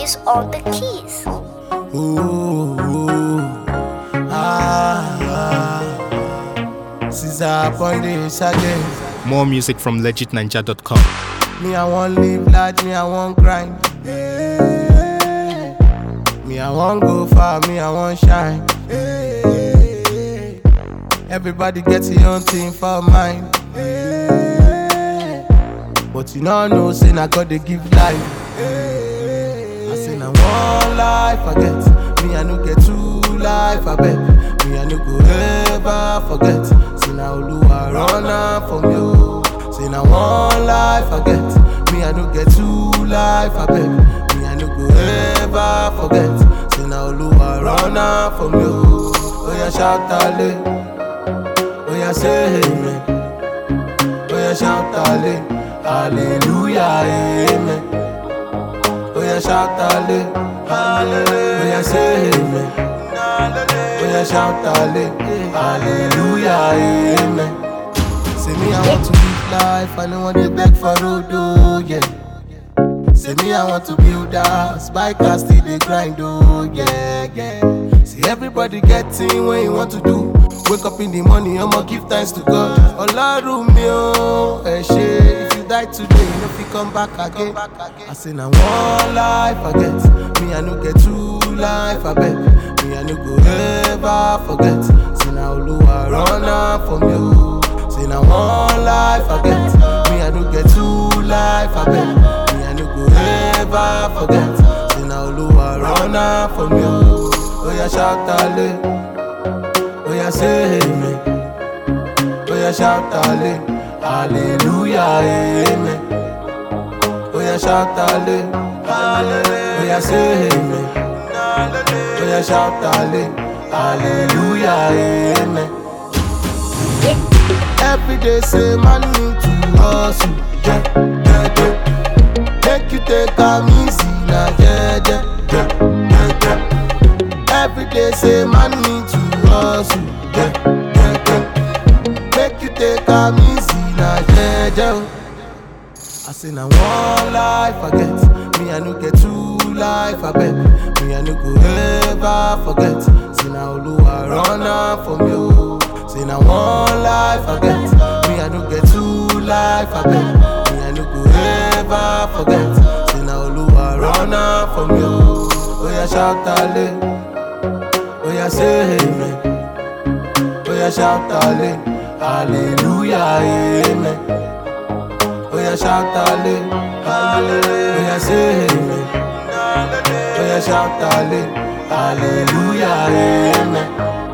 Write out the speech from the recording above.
G's on the keys. Caesar point this again. More music from legitninja.com. Me, I want live large, me, I want grind. Me, I want go far, me, I want shine. Everybody gets your own thing for mine. But you know, say I got to give life. I say I want life, I get. Me, I no get two life, I bet. Me, I no go ever forget. Say now Oluwa run am for me, oh. Say now one life, I get. Me, I no get two life, I bet. Me, I no go ever forget. Say now Oluwa run am for me, oh. Oh yeah, shout ale. Oh yeah, say amen. Oh yeah, shout ale. Hallelujah, amen. Oh yeah, shout ale. Hallelujah. Oh yeah, say amen. Oh yeah, shout ale. Hallelujah, amen. Say me, I want to live life, I don't want to beg for road, oh yeah. Say me, I want to build a house, buy cars, still they grind, oh yeah, yeah. See everybody getting what you want to do. Wake up in the morning, I'ma give thanks to God. Olarumio, if you die today, you know if you come back again. I say now one life I get. Me, I no get two life I bet. Me, I no go ever forget. Say now Oluwa run am for me, oh. Say now one life I get. Me, I no get two life I bet. Me, I no go ever forget. Say now Oluwa run am for me, oh. Oh yeah, shout ale. Oh yeah, say amen. Oh yeah, shout ale. Hallelujah, amen. Oh yeah, shout ale. Oh yeah, say amen. Oh yeah, shout ale. Hallelujah, amen. Every day say man need to hustle, yeah, yeah, yeah. Make you take am easy, nah, yeah, yeah, yeah, yeah, yeah. Every day say man need to hustle, yeah, yeah, yeah. Make you take am easy, nah, yeah, yeah. I say now one life I get. Me, I no get two life I bet. Me, I no go ever forget. Say now Oluwa run am for me, oh. Say now one life I get. Me, I no get two life I bet. Me, I no go ever forget. Say now Oluwa run am for me, oh. Oh yeah, shout ale. Oh yeah, say amen. Oh yeah, shout ale. Hallelujah, amen. Oh yeah, shout ale. Hallelujah. Oh yeah, say amen. Oh yeah, shout ale. Hallelujah, amen.